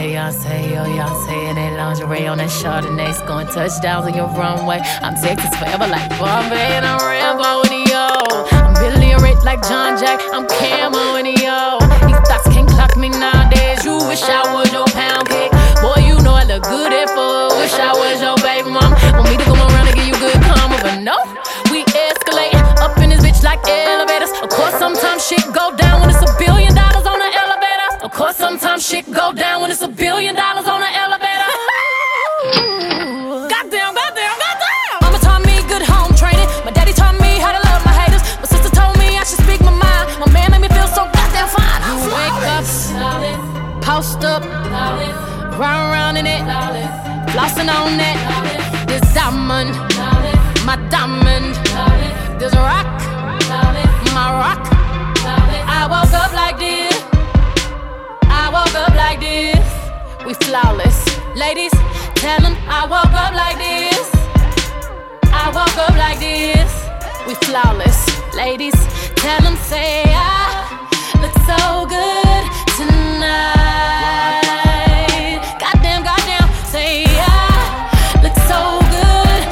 Beyonce, yo, Beyonce in that lingerie on that Chardonnay, scoring touchdowns on your runway. I'm Texas forever like Bombay, and I'm Rambo in yo. I'm Billy Rich like John Jack, I'm Camo in yo. These thoughts can't clock me nowadays. You wish I was your pound cake. Boy, you know I look good at food. Wish I was your baby mom. Want me to come around and give you good karma, but no, we escalate up in this bitch like elevators. Of course, sometimes shit go down when it's $1 billion on the elevator. Of course, sometimes shit go down when it's $1 billion on the elevator. Goddamn, goddamn, goddamn. Mama taught me good home training. My daddy taught me how to love my haters. My sister told me I should speak my mind. My man made me feel so goddamn fine. I wake up, post up, round in it, flossing on it. This diamond, my diamond. This rock, my rock. I woke up like this. I woke up like this. We flawless. Ladies, tell them I woke up like this. I woke up like this. We flawless. Ladies, tell them say I look so good tonight. Goddamn, goddamn, say I look so good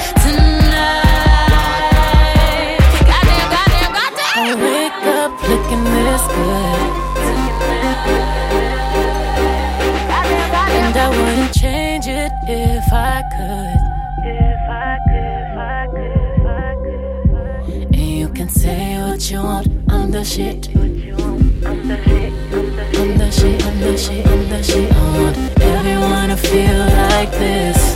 tonight. Goddamn, goddamn, goddamn. I wake up looking this good. And I wouldn't change it if I could. And you can say what you want, I'm the shit. I'm the shit, I'm the shit, I'm the shit, I'm the shit. I want everyone to feel like this.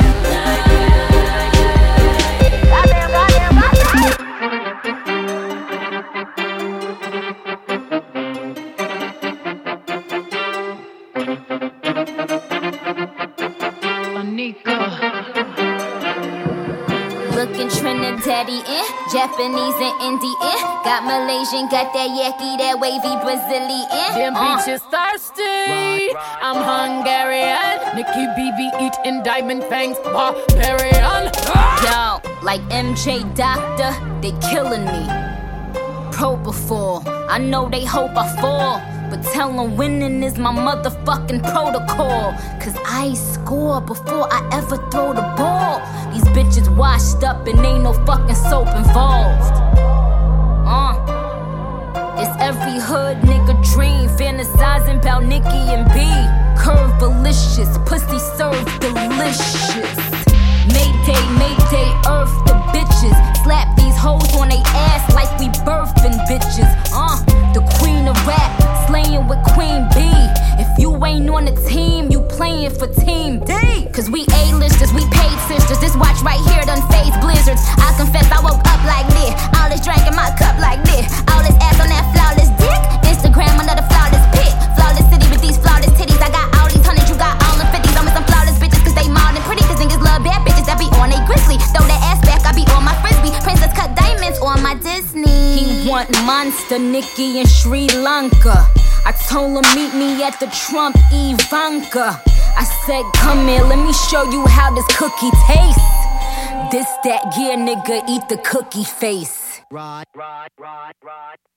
Looking Trinidadian, Japanese and Indian. Got Malaysian, got that yaki, that wavy Brazilian. Them bitches thirsty. I'm Hungarian. Nikki BB eating diamond fangs, barbarian. Yo, like MJ Doctor, they killing me. Propofol, I know they hope I fall, but tell them winning is my motherfucking protocol. Cause I score before I ever throw the ball. These bitches washed up and ain't no fucking soap involved. It's every hood nigga dream, fantasizing about Nicki and B. Curve delicious, pussy served delicious. Mayday, Mayday, earth the bitches. Slap these hoes on they ass like we birthing bitches. The queen of rap, slaying with Queen B. If you ain't on the team, you playing for Team D. Cause we A-listers, we paid sisters. This watch right here done phase blizzards. I confess I woke up like this. All this drink in my cup like this. All this ass on that flawless dick. Instagram another flawless pic. Flawless city with these flawless titties. I got all these hundreds, you got all the 50s. I'm with some flawless bitches cause they mild and pretty. Cause niggas love bad bitches that be on they grizzly. Throw that ass back, I be on my frisbee. Princess cut diamonds on my Disney. He want Monster, Nicki in Sri Lanka. I told him meet me at the Trump Ivanka. I said come here, let me show you how this cookie tastes. This that gear nigga, eat the cookie face. Right.